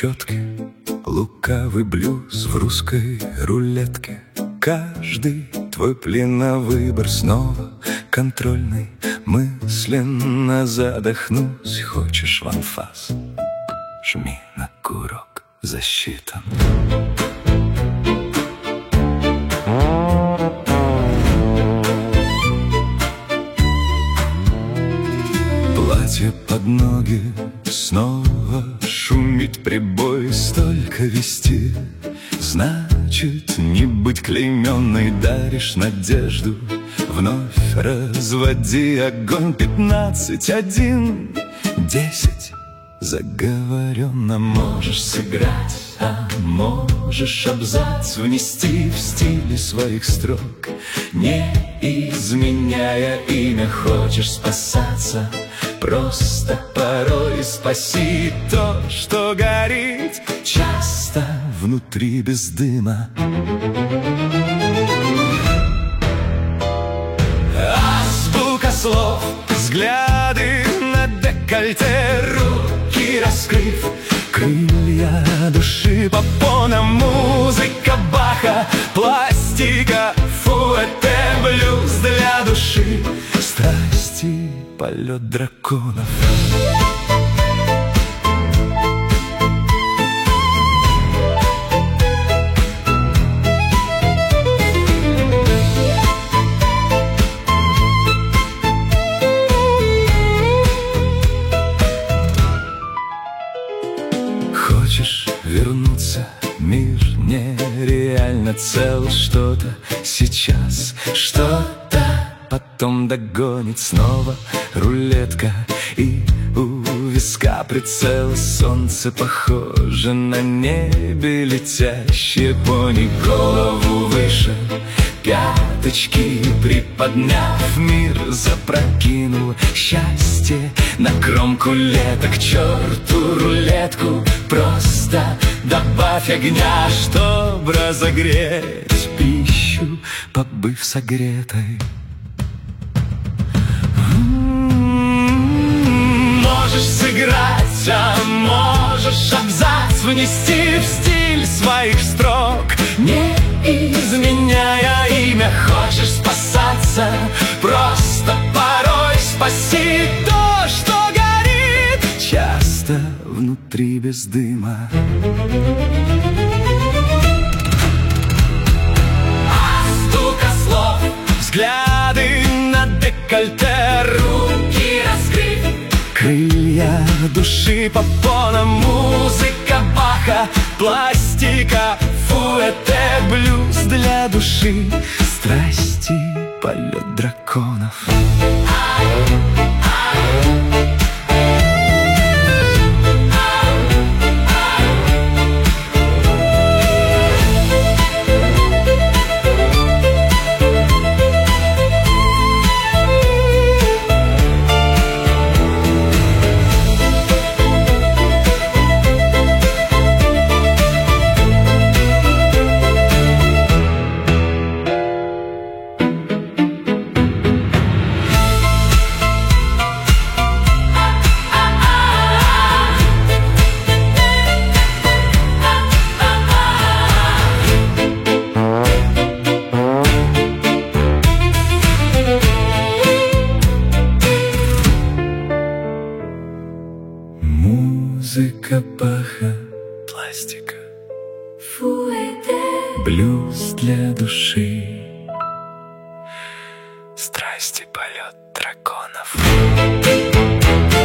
четки, лукавый блюз в русской рулетке. Каждый твой плен на выбор снова контрольный. Мысленно задохнусь, хочешь в анфас? Жми на курок, засчитан. Платье под ноги, снова шумит прибой. Столько вести, значит не быть клейменной. Даришь надежду, вновь разводи огонь. 15, 1, 10. Заговоренно можешь сыграть, а можешь абзац внести в стиле своих строк. Не изменяя имя, хочешь спасаться, просто порой спаси то, что горит часто внутри без дыма. Азбука слов, взгляды на декольте, руки раскрыв, крылья души попона, музыка Баха, пластика, фуэте, блюз для души, страсти, полет драконов. Хочешь вернуться, мир нереально цел. Что-то сейчас, что-то потом догонит снова рулетка. И у виска прицел, солнце похоже на небе летящее пони. Голову выше, пяточки приподняв, мир запрокинул. Счастье на кромку лета, к черту рулетку. Просто добавь огня, чтоб разогреть пищу, побыв согретой. Можешь сыграть, а можешь абзац внести в стиль своих строк. Не изменяя имя, хочешь спасаться, просто порой спаси то, что горит часто внутри без дыма. Азбука слов, взгляды на декольте, руки раскрыв, крылья души попона, музыка Баха, пластика, фуэте, блюз для души, страсти, полет драконов. Музыка Баха, пластика, фуэте, блюз для души, страсти, полет драконов.